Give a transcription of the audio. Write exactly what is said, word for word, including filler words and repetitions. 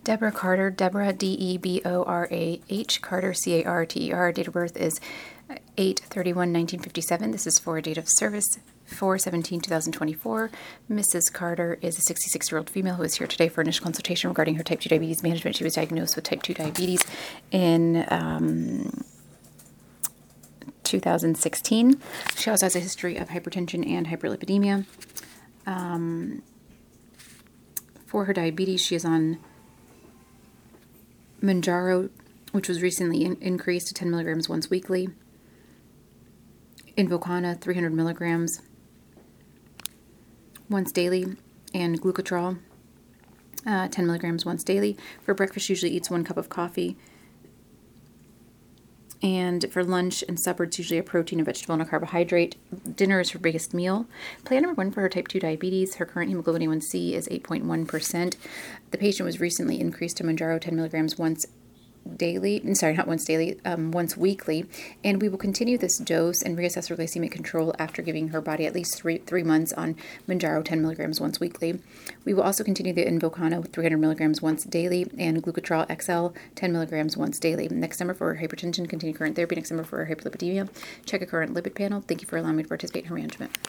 Deborah Carter, Deborah, D E B O R A H, Carter, C A R T E R. Date of birth is eight thirty-one nineteen fifty-seven. This is for a date of service four seventeen two thousand twenty-four. Missus Carter is a sixty-six-year-old female who is here today for initial consultation regarding her type two diabetes management. She was diagnosed with type two diabetes in um, two thousand sixteen. She also has a history of hypertension and hyperlipidemia. Um, for her diabetes, she is on Mounjaro, which was recently in- increased to ten milligrams once weekly. Invokana, three hundred milligrams once daily. And Glucotrol, uh, ten milligrams once daily. For breakfast, she usually eats one cup of coffee. And for lunch and supper, it's usually a protein, a vegetable, and a carbohydrate. Dinner is her biggest meal. Plan number one for her type two diabetes. Her current hemoglobin A one C is eight point one percent. The patient was recently increased to Mounjaro ten milligrams once daily. Sorry, not once daily, um, once weekly. And we will continue this dose and reassess her glycemic control after giving her body at least three three months on Mounjaro ten milligrams once weekly. We will also continue the Invokana with three hundred milligrams once daily and Glucotrol X L ten milligrams once daily. Next summer for her hypertension, continue current therapy. Next summer for her hyperlipidemia, check a current lipid panel. Thank you for allowing me to participate in her management.